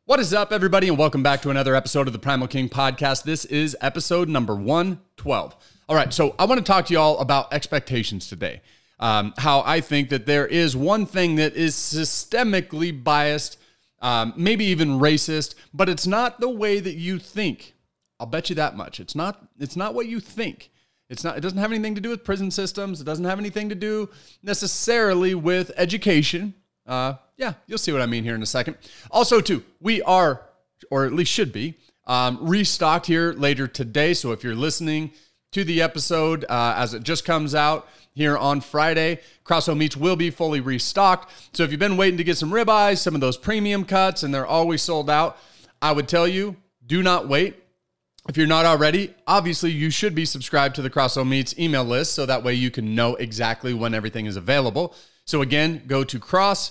What is up, everybody, and welcome back to another episode of the Primal King Podcast. This is episode number 112. All right, so I want to talk to you all about expectations today. How I think that there is one thing that is systemically biased, maybe even racist, but it's not the way that you think. I'll bet you that much. It's not what you think. It doesn't have anything to do with prison systems. It doesn't have anything to do necessarily with education. Yeah, you'll see what I mean here in a second. Also, too, we are, or at least should be, restocked here later today. So if you're listening to the episode as it just comes out here on Friday, Crosso Meats will be fully restocked. So if you've been waiting to get some ribeyes, some of those premium cuts, and they're always sold out, I would tell you, do not wait. If you're not already, obviously you should be subscribed to the Crosso Meats email list so that way you can know exactly when everything is available. So again, go to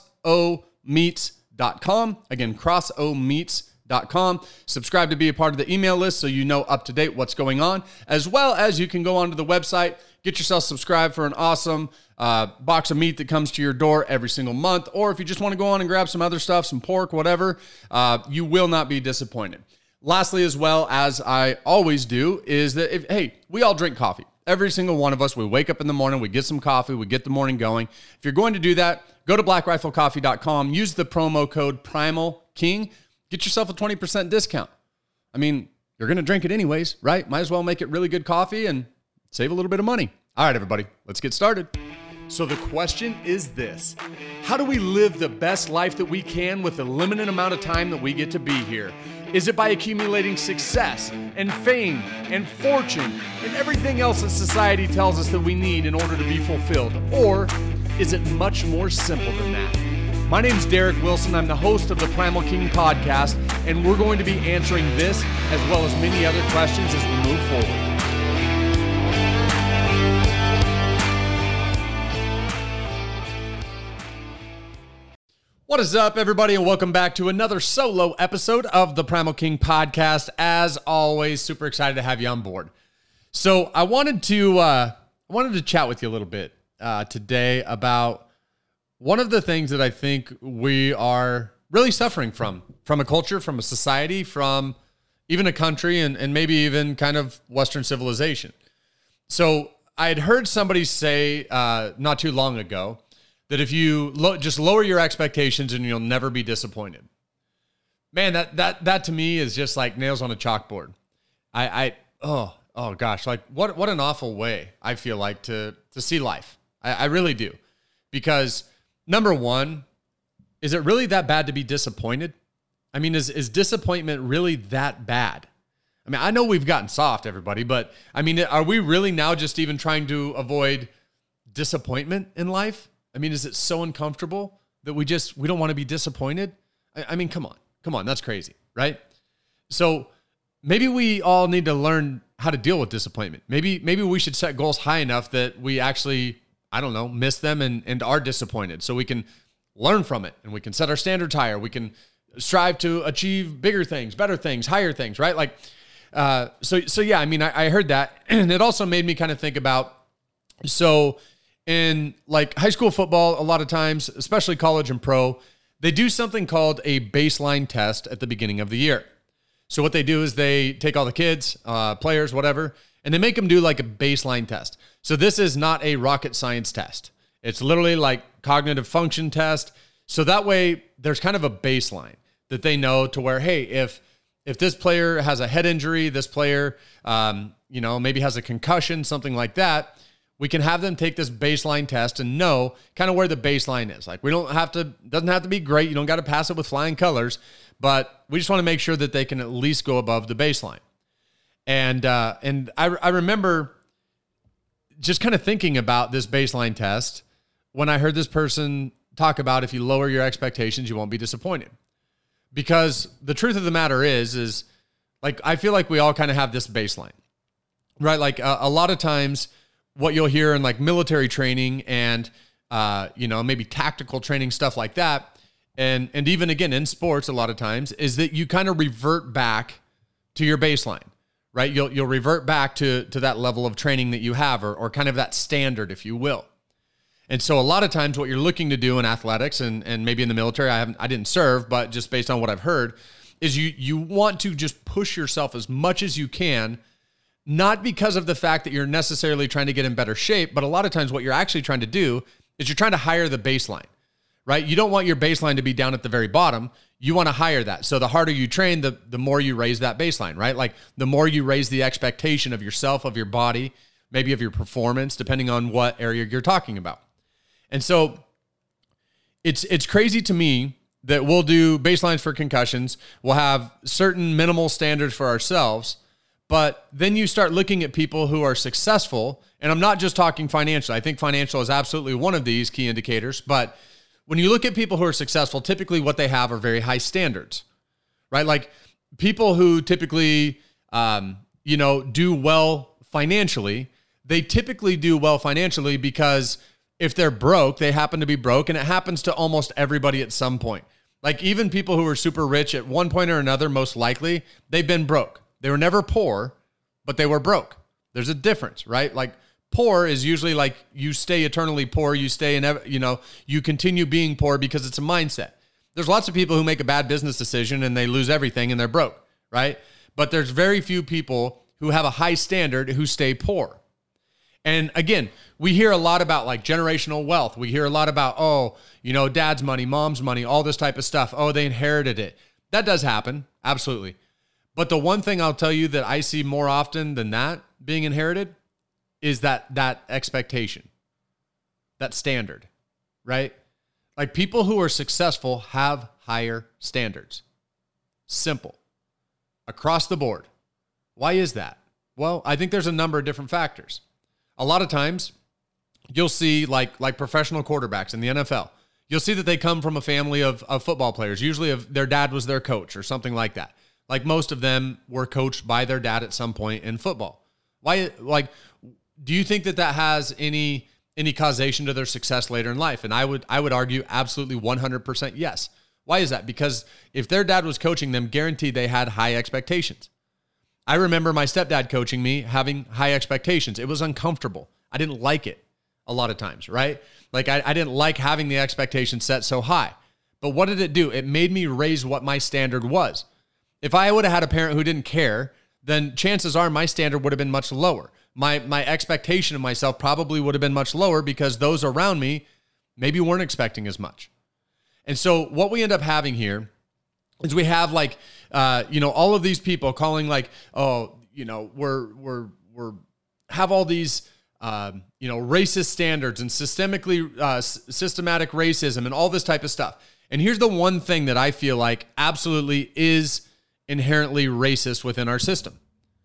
crossomeats.com. Again, crossomeats.com. Subscribe to be a part of the email list so you know up to date what's going on, as well as you can go onto the website, get yourself subscribed for an awesome box of meat that comes to your door every single month. Or if you just want to go on and grab some other stuff, some pork, whatever, you will not be disappointed. Lastly, as well, as I always do, is that, we all drink coffee. Every single one of us, we wake up in the morning, we get some coffee, we get the morning going. If you're going to do that, go to blackriflecoffee.com, use the promo code PRIMALKING, get yourself a 20% discount. I mean, you're going to drink it anyways, right? Might as well make it really good coffee and save a little bit of money. All right, everybody, let's get started. So the question is this: how do we live the best life that we can with the limited amount of time that we get to be here? Is it by accumulating success and fame and fortune and everything else that society tells us that we need in order to be fulfilled? Or is it much more simple than that? My name's Derek Wilson. I'm the host of the Primal King Podcast, and we're going to be answering this as well as many other questions as we move forward. What is up, everybody, and welcome back to another solo episode of the Primal King Podcast. As always, super excited to have you on board. So I wanted to chat with you a little bit today about one of the things that I think we are really suffering from a culture, from a society, from even a country, and maybe even kind of Western civilization. So I had heard somebody say not too long ago that if you just lower your expectations and you'll never be disappointed. Man, that to me is just like nails on a chalkboard. Oh gosh, like what an awful way I feel like to see life. I really do. Because number one, is it really that bad to be disappointed? I mean, is disappointment really that bad? I mean, I know we've gotten soft, everybody, but I mean, are we really now just even trying to avoid disappointment in life? I mean, is it so uncomfortable that we don't want to be disappointed? I mean, come on, that's crazy, right? So maybe we all need to learn how to deal with disappointment. Maybe we should set goals high enough that we actually, miss them and are disappointed, so we can learn from it and we can set our standards higher. We can strive to achieve bigger things, better things, higher things, right? Like, so yeah, I mean, I heard that, and it also made me kind of think about, in like high school football, a lot of times, especially college and pro, they do something called a baseline test at the beginning of the year. So what they do is they take all the kids, players, whatever, and they make them do like a baseline test. So this is not a rocket science test. It's literally like cognitive function test. So that way there's kind of a baseline that they know to where, hey, if this player has a head injury, this player, maybe has a concussion, something like that, we can have them take this baseline test and know kind of where the baseline is. Like doesn't have to be great. You don't got to pass it with flying colors, but we just want to make sure that they can at least go above the baseline. And I remember just kind of thinking about this baseline test when I heard this person talk about if you lower your expectations, you won't be disappointed. Because the truth of the matter is like, I feel like we all kind of have this baseline, right? Like a lot of times, what you'll hear in like military training and, maybe tactical training, stuff like that. And even again, in sports, a lot of times is that you kind of revert back to your baseline, right? You'll revert back to that level of training that you have, or kind of that standard, if you will. And so a lot of times what you're looking to do in athletics and maybe in the military, I didn't serve, but just based on what I've heard, is you want to just push yourself as much as you can, not because of the fact that you're necessarily trying to get in better shape, but a lot of times what you're actually trying to do is you're trying to higher the baseline, right? You don't want your baseline to be down at the very bottom. You want to higher that. So the harder you train, the more you raise that baseline, right? Like the more you raise the expectation of yourself, of your body, maybe of your performance, depending on what area you're talking about. And so it's crazy to me that we'll do baselines for concussions. We'll have certain minimal standards for ourselves, but then you start looking at people who are successful, and I'm not just talking financial. I think financial is absolutely one of these key indicators, but when you look at people who are successful, typically what they have are very high standards, right? Like people who typically, do well financially, they typically do well financially because if they're broke, they happen to be broke, and it happens to almost everybody at some point. Like even people who are super rich at one point or another, most likely, they've been broke. They were never poor, but they were broke. There's a difference, right? Like poor is usually like you stay eternally poor. You stay you continue being poor because it's a mindset. There's lots of people who make a bad business decision and they lose everything and they're broke, right? But there's very few people who have a high standard who stay poor. And again, we hear a lot about like generational wealth. We hear a lot about, dad's money, mom's money, all this type of stuff. Oh, they inherited it. That does happen. Absolutely. But the one thing I'll tell you that I see more often than that being inherited is that expectation, that standard, right? Like people who are successful have higher standards. Simple. Across the board. Why is that? Well, I think there's a number of different factors. A lot of times you'll see like professional quarterbacks in the NFL. You'll see that they come from a family of football players. Usually their dad was their coach or something like that. Like most of them were coached by their dad at some point in football. Why? Like, do you think that has any causation to their success later in life? And I would argue absolutely 100% yes. Why is that? Because if their dad was coaching them, guaranteed they had high expectations. I remember my stepdad coaching me having high expectations. It was uncomfortable. I didn't like it a lot of times, right? Like I didn't like having the expectation set so high. But what did it do? It made me raise what my standard was. If I would have had a parent who didn't care, then chances are my standard would have been much lower. My expectation of myself probably would have been much lower because those around me maybe weren't expecting as much. And so what we end up having here is we have like, all of these people calling like, we're have all these, racist standards and systematic racism and all this type of stuff. And here's the one thing that I feel like absolutely is inherently racist within our system.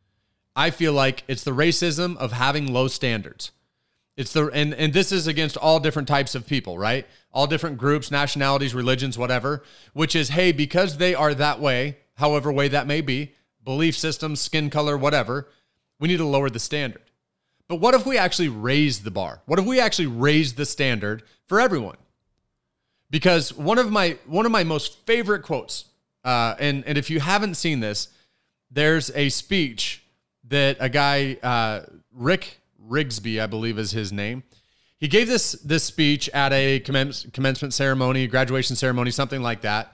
I feel like it's the racism of having low standards. It's and this is against all different types of people, right? All different groups, nationalities, religions, whatever, which is, hey, because they are that way, however way that may be, belief systems, skin color, whatever, we need to lower the standard. But what if we actually raise the bar? What if we actually raise the standard for everyone? Because one of my most favorite quotes, and if you haven't seen this, there's a speech that a guy, Rick Rigsby, I believe is his name. He gave this speech at a commencement ceremony, graduation ceremony, something like that,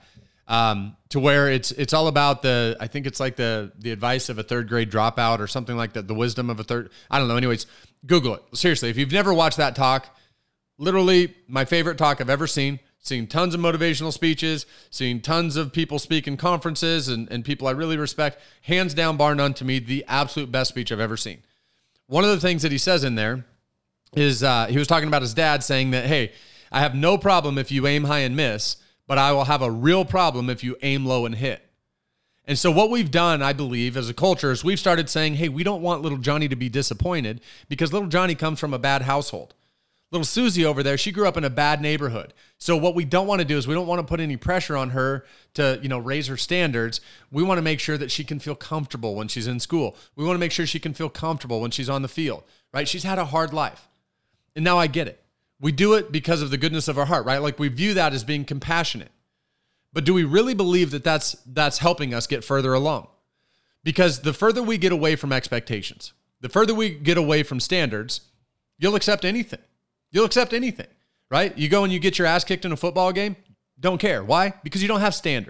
to where it's all about I think it's like the advice of a third grade dropout or something like that, the wisdom of I don't know. Anyways, Google it. Seriously, if you've never watched that talk, literally my favorite talk I've ever seen tons of motivational speeches, seen tons of people speak in conferences and people I really respect. Hands down, bar none, to me, the absolute best speech I've ever seen. One of the things that he says in there is he was talking about his dad saying that, hey, I have no problem if you aim high and miss, but I will have a real problem if you aim low and hit. And so what we've done, I believe, as a culture is we've started saying, hey, we don't want little Johnny to be disappointed because little Johnny comes from a bad household. Little Susie over there, she grew up in a bad neighborhood. So what we don't want to do is we don't want to put any pressure on her to, raise her standards. We want to make sure that she can feel comfortable when she's in school. We want to make sure she can feel comfortable when she's on the field, right? She's had a hard life. And now I get it. We do it because of the goodness of our heart, right? Like we view that as being compassionate. But do we really believe that that's helping us get further along? Because the further we get away from expectations, the further we get away from standards, you'll accept anything. You'll accept anything, right? You go and you get your ass kicked in a football game, don't care. Why? Because you don't have standards.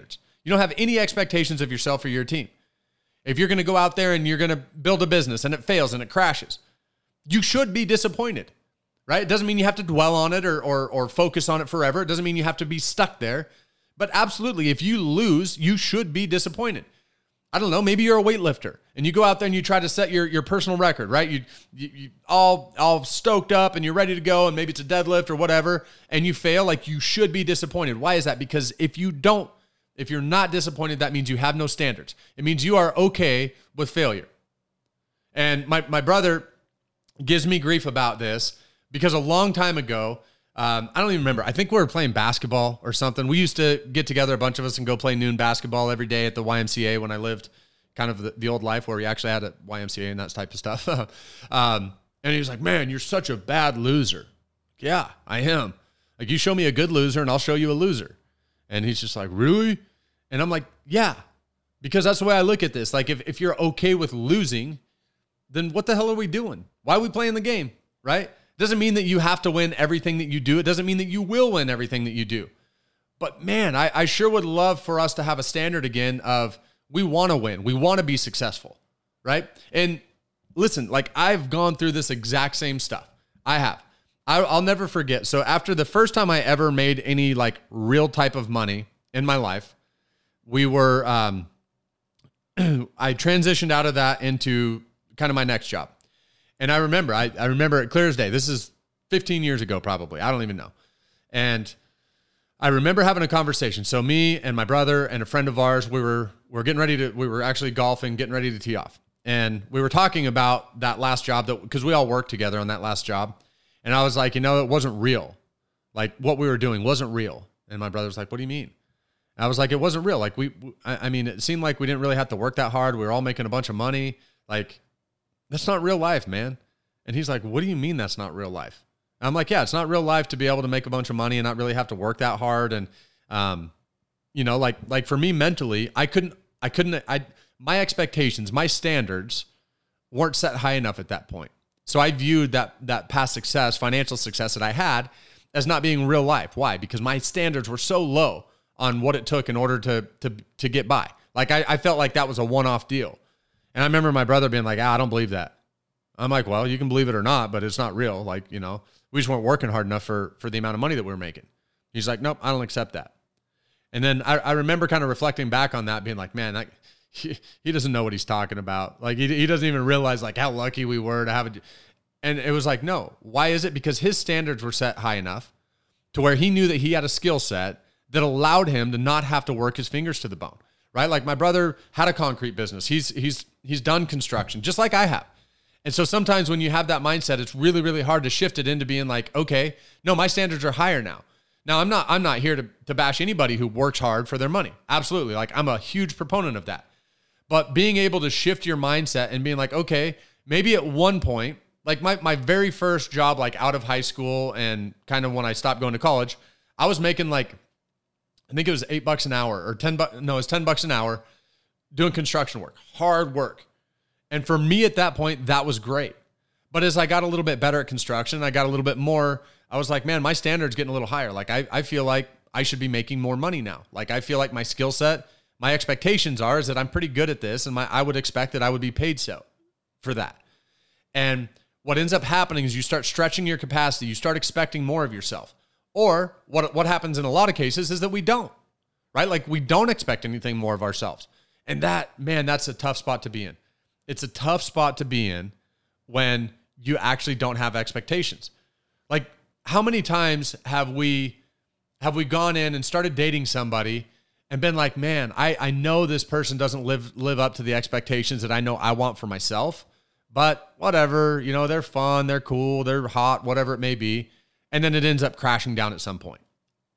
You don't have any expectations of yourself or your team. If you're going to go out there and you're going to build a business and it fails and it crashes, you should be disappointed, right? It doesn't mean you have to dwell on it or focus on it forever. It doesn't mean you have to be stuck there. But absolutely, if you lose, you should be disappointed. I don't know, maybe you're a weightlifter and you go out there and you try to set your personal record, right? You all stoked up and you're ready to go, and maybe it's a deadlift or whatever, and you fail. Like, you should be disappointed. Why is that? Because if you're not disappointed, that means you have no standards. It means you are okay with failure. And my brother gives me grief about this because a long time ago, I don't even remember. I think we were playing basketball or something. We used to get together, a bunch of us, and go play noon basketball every day at the YMCA when I lived kind of the old life where we actually had a YMCA and that type of stuff. And he was like, man, you're such a bad loser. Yeah, I am. Like, you show me a good loser and I'll show you a loser. And he's just like, really? And I'm like, yeah, because that's the way I look at this. Like, if you're okay with losing, then what the hell are we doing? Why are we playing the game, right? Doesn't mean that you have to win everything that you do. It doesn't mean that you will win everything that you do. But man, I sure would love for us to have a standard again of we want to win. We want to be successful, right? And listen, like, I've gone through this exact same stuff. I have. I'll never forget. So after the first time I ever made any like real type of money in my life, we were, I transitioned out of that into kind of my next job. And I remember it clear as day. This is 15 years ago, probably. I don't even know. And I remember having a conversation. So me and my brother and a friend of ours, we were actually golfing, getting ready to tee off. And we were talking about that last job because we all worked together on that last job. And I was like, it wasn't real. Like, what we were doing wasn't real. And my brother was like, what do you mean? And I was like, it wasn't real. Like, it seemed like we didn't really have to work that hard. We were all making a bunch of money. Like, that's not real life, man. And he's like, what do you mean that's not real life? And I'm like, yeah, it's not real life to be able to make a bunch of money and not really have to work that hard. And, like for me mentally, my expectations, my standards weren't set high enough at that point. So I viewed that past success, financial success that I had, as not being real life. Why? Because my standards were so low on what it took in order to get by. Like, I felt like that was a one-off deal. And I remember my brother being like, I don't believe that. I'm like, well, you can believe it or not, but it's not real. Like, we just weren't working hard enough for the amount of money that we were making. He's like, nope, I don't accept that. And then I remember kind of reflecting back on that, being like, man, he doesn't know what he's talking about. Like, he doesn't even realize like how lucky we were to have it. And it was like, no, why is it? Because his standards were set high enough to where he knew that he had a skill set that allowed him to not have to work his fingers to the bone, right? Like, my brother had a concrete business. He's done construction just like I have. And so sometimes when you have that mindset, it's really, really hard to shift it into being like, okay, no, my standards are higher now. Now, I'm not here to bash anybody who works hard for their money. Absolutely. Like, I'm a huge proponent of that. But being able to shift your mindset and being like, okay, maybe at one point, like my very first job, like out of high school and kind of when I stopped going to college, I was making like, I think it was $8 an hour or it's $10 an hour doing construction work, hard work. And for me at that point, that was great. But as I got a little bit better at construction, I got a little bit more, I was like, man, my standard's getting a little higher. Like, I feel like I should be making more money now. Like, I feel like my skill set, my expectations is that I'm pretty good at this, and I would expect that I would be paid so for that. And what ends up happening is you start stretching your capacity. You start expecting more of yourself. Or what happens in a lot of cases is that we don't, right? Like, we don't expect anything more of ourselves. And that's a tough spot to be in. It's a tough spot to be in when you actually don't have expectations. Like, how many times have we gone in and started dating somebody and been like, man, I know this person doesn't live up to the expectations that I know I want for myself, but whatever, they're fun, they're cool, they're hot, whatever it may be. And then it ends up crashing down at some point.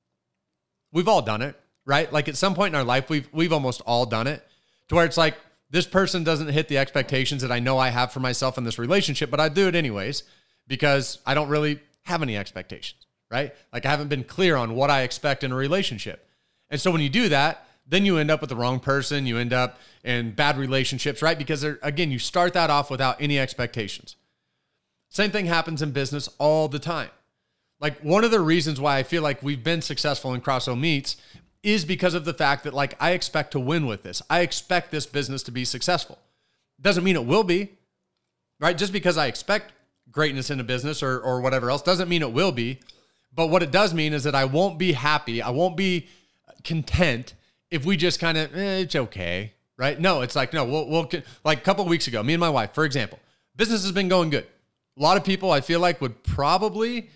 We've all done it, right? Like, at some point in our life, we've almost all done it to where it's like, this person doesn't hit the expectations that I know I have for myself in this relationship, but I do it anyways because I don't really have any expectations, right? Like, I haven't been clear on what I expect in a relationship. And so when you do that, then you end up with the wrong person. You end up in bad relationships, right? Because again, you start that off without any expectations. Same thing happens in business all the time. Like, one of the reasons why I feel like we've been successful in Crosso Meats is because of the fact that like I expect to win with this. I expect this business to be successful. Doesn't mean it will be, right? Just because I expect greatness in a business or whatever else doesn't mean it will be. But what it does mean is that I won't be happy. I won't be content if we just kind of, it's okay, right? No, it's like, no, we'll like a couple of weeks ago, me and my wife, for example, business has been going good. A lot of people I feel like would probably,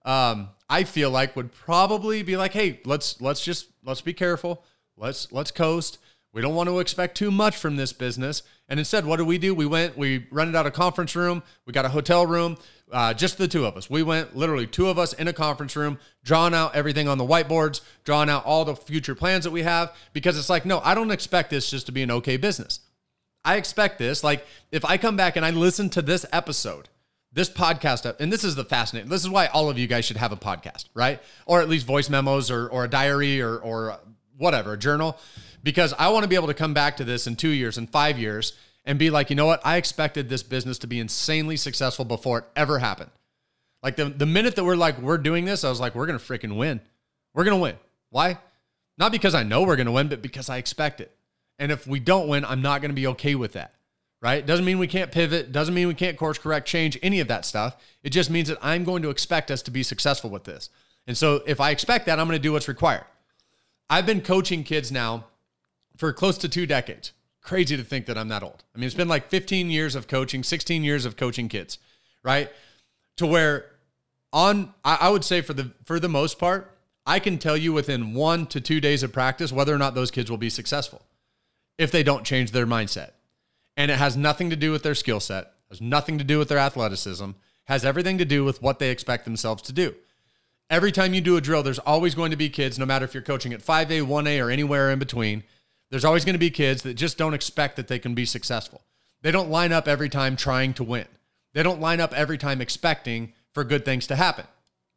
be like, hey, let's be careful. Let's coast. We don't want to expect too much from this business. And instead, what do? We rented out a conference room. We got a hotel room, just the two of us. We went literally two of us in a conference room, drawing out everything on the whiteboards, drawing out all the future plans that we have, because it's like, no, I don't expect this just to be an okay business. I expect this, like if I come back and I listen to this episode, this podcast, and this is the fascinating, this is why all of you guys should have a podcast, right? Or at least voice memos or a diary or whatever, a journal, because I want to be able to come back to this in 2 years and 5 years and be like, you know what? I expected this business to be insanely successful before it ever happened. Like the minute that we're doing this, I was like, we're going to freaking win. We're going to win. Why? Not because I know we're going to win, but because I expect it. And if we don't win, I'm not going to be okay with that, right? Doesn't mean we can't pivot. Doesn't mean we can't course correct, change any of that stuff. It just means that I'm going to expect us to be successful with this. And so if I expect that, I'm going to do what's required. I've been coaching kids now for close to 2 decades. Crazy to think that I'm that old. I mean, it's been like 15 years of coaching, 16 years of coaching kids, right? To where I would say for the most part, I can tell you within 1 to 2 days of practice whether or not those kids will be successful if they don't change their mindset. And it has nothing to do with their skill set, has nothing to do with their athleticism, has everything to do with what they expect themselves to do. Every time you do a drill, there's always going to be kids, no matter if you're coaching at 5A, 1A, or anywhere in between, there's always going to be kids that just don't expect that they can be successful. They don't line up every time trying to win. They don't line up every time expecting for good things to happen.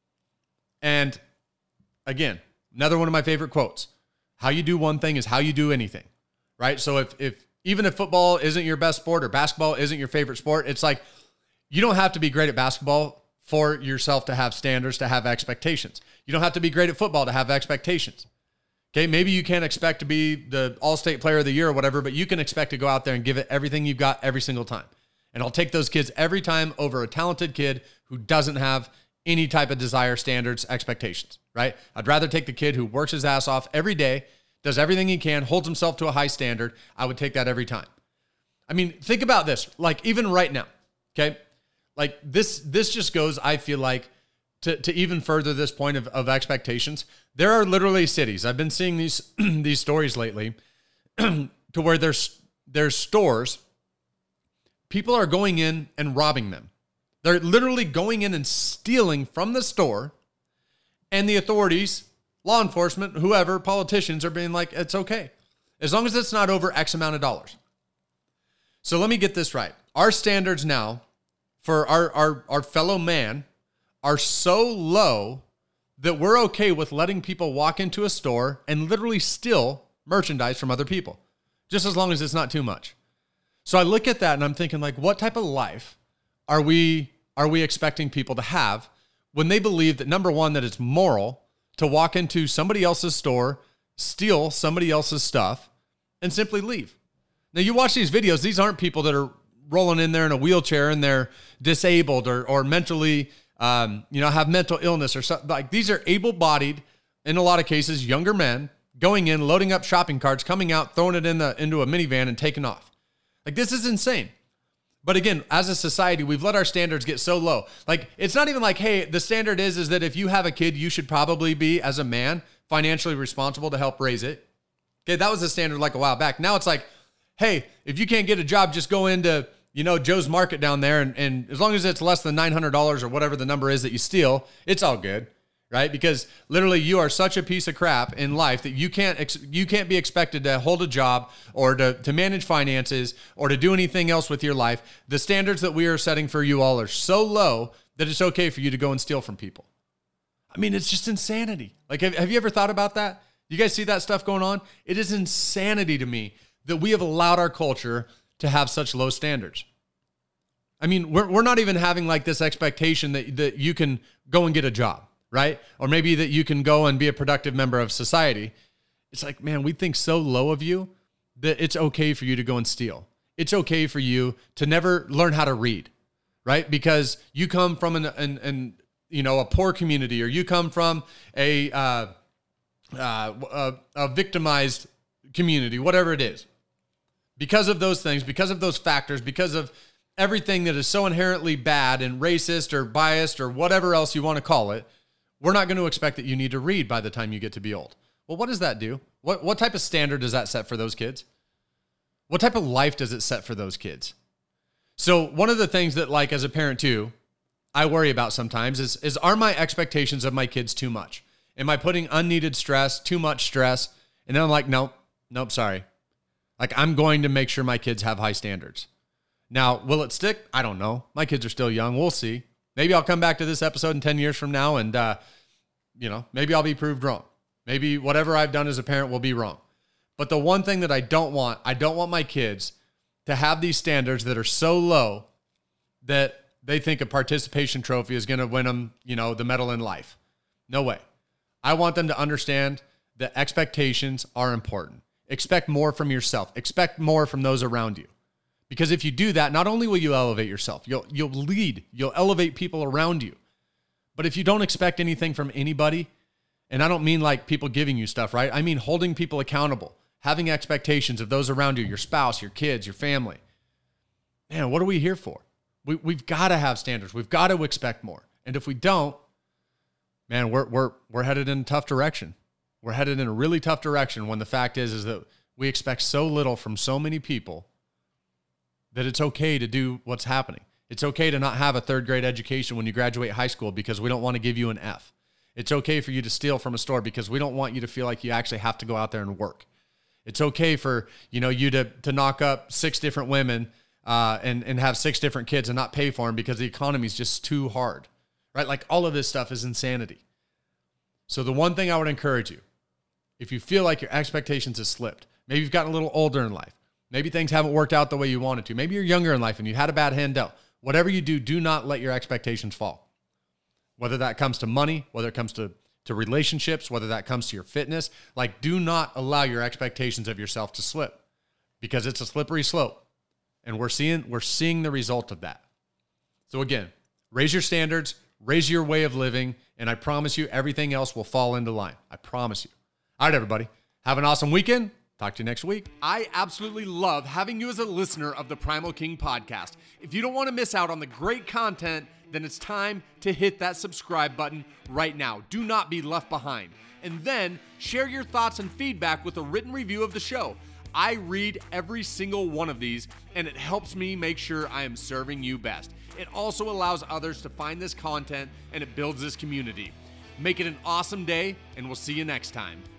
And again, another one of my favorite quotes, how you do one thing is how you do anything, right? So even if football isn't your best sport or basketball isn't your favorite sport, it's like you don't have to be great at basketball for yourself to have standards, to have expectations. You don't have to be great at football to have expectations. Okay, maybe you can't expect to be the all-state player of the year or whatever, but you can expect to go out there and give it everything you've got every single time. And I'll take those kids every time over a talented kid who doesn't have any type of desire, standards, expectations, right? I'd rather take the kid who works his ass off every day, does everything he can, holds himself to a high standard. I would take that every time. I mean, think about this, like even right now, okay? Like this just goes, I feel like, to even further this point of expectations. There are literally cities. I've been seeing these these stories lately to where there's stores. People are going in and robbing them. They're literally going in and stealing from the store, and the authorities, law enforcement, whoever, politicians are being like, it's okay, as long as it's not over X amount of dollars. So let me get this right. Our standards now for our fellow man are so low that we're okay with letting people walk into a store and literally steal merchandise from other people, just as long as it's not too much. So I look at that and I'm thinking, like, what type of life are we expecting people to have when they believe that, number one, that it's moral to walk into somebody else's store, steal somebody else's stuff, and simply leave? Now, you watch these videos, these aren't people that are rolling in there in a wheelchair and they're disabled or mentally have mental illness or something. Like, these are able-bodied, in a lot of cases, younger men going in, loading up shopping carts, coming out, throwing it into a minivan and taking off. Like, this is insane. But again, as a society, we've let our standards get so low. Like, it's not even like, hey, the standard is that if you have a kid, you should probably be, as a man, financially responsible to help raise it. Okay, that was the standard like a while back. Now it's like, hey, if you can't get a job, just go into Joe's Market down there, and as long as it's less than $900 or whatever the number is that you steal, it's all good, right? Because literally you are such a piece of crap in life that you can't be expected to hold a job or to manage finances or to do anything else with your life. The standards that we are setting for you all are so low that it's okay for you to go and steal from people. I mean, it's just insanity. Like, have you ever thought about that? You guys see that stuff going on? It is insanity to me that we have allowed our culture to have such low standards. I mean, we're not even having like this expectation that you can go and get a job, right? Or maybe that you can go and be a productive member of society. It's like, man, we think so low of you that it's okay for you to go and steal. It's okay for you to never learn how to read, right? Because you come from a poor community, or you come from a victimized community, whatever it is. Because of those things, because of those factors, because of everything that is so inherently bad and racist or biased or whatever else you want to call it, we're not going to expect that you need to read by the time you get to be old. Well, what does that do? What type of standard does that set for those kids? What type of life does it set for those kids? So one of the things that, like, as a parent too, I worry about sometimes is are my expectations of my kids too much? Am I putting unneeded stress, too much stress? And then I'm like, nope, sorry. Like, I'm going to make sure my kids have high standards. Now, will it stick? I don't know. My kids are still young. We'll see. Maybe I'll come back to this episode in 10 years from now and, maybe I'll be proved wrong. Maybe whatever I've done as a parent will be wrong. But the one thing that I don't want my kids to have these standards that are so low that they think a participation trophy is going to win them, the medal in life. No way. I want them to understand that expectations are important. Expect more from yourself. Expect more from those around you. Because if you do that, not only will you elevate yourself, you'll lead, you'll elevate people around you. But if you don't expect anything from anybody, and I don't mean like people giving you stuff, right? I mean holding people accountable, having expectations of those around you, your spouse, your kids, your family. Man, what are we here for? We've got to have standards. We've got to expect more. And if we don't, man, we're headed in a tough direction. We're headed in a really tough direction when the fact is that we expect so little from so many people that it's okay to do what's happening. It's okay to not have a third grade education when you graduate high school because we don't want to give you an F. It's okay for you to steal from a store because we don't want you to feel like you actually have to go out there and work. It's okay for you to knock up 6 different women and have 6 different kids and not pay for them because the economy is just too hard, right? Like, all of this stuff is insanity. So the one thing I would encourage you, if you feel like your expectations have slipped, maybe you've gotten a little older in life, maybe things haven't worked out the way you wanted to, maybe you're younger in life and you had a bad hand dealt, whatever you do, do not let your expectations fall. Whether that comes to money, whether it comes to relationships, whether that comes to your fitness, like, do not allow your expectations of yourself to slip, because it's a slippery slope. And we're seeing the result of that. So again, raise your standards, raise your way of living, and I promise you everything else will fall into line. I promise you. All right, everybody. Have an awesome weekend. Talk to you next week. I absolutely love having you as a listener of the Primal King podcast. If you don't want to miss out on the great content, then it's time to hit that subscribe button right now. Do not be left behind. And then share your thoughts and feedback with a written review of the show. I read every single one of these, and it helps me make sure I am serving you best. It also allows others to find this content, and it builds this community. Make it an awesome day, and we'll see you next time.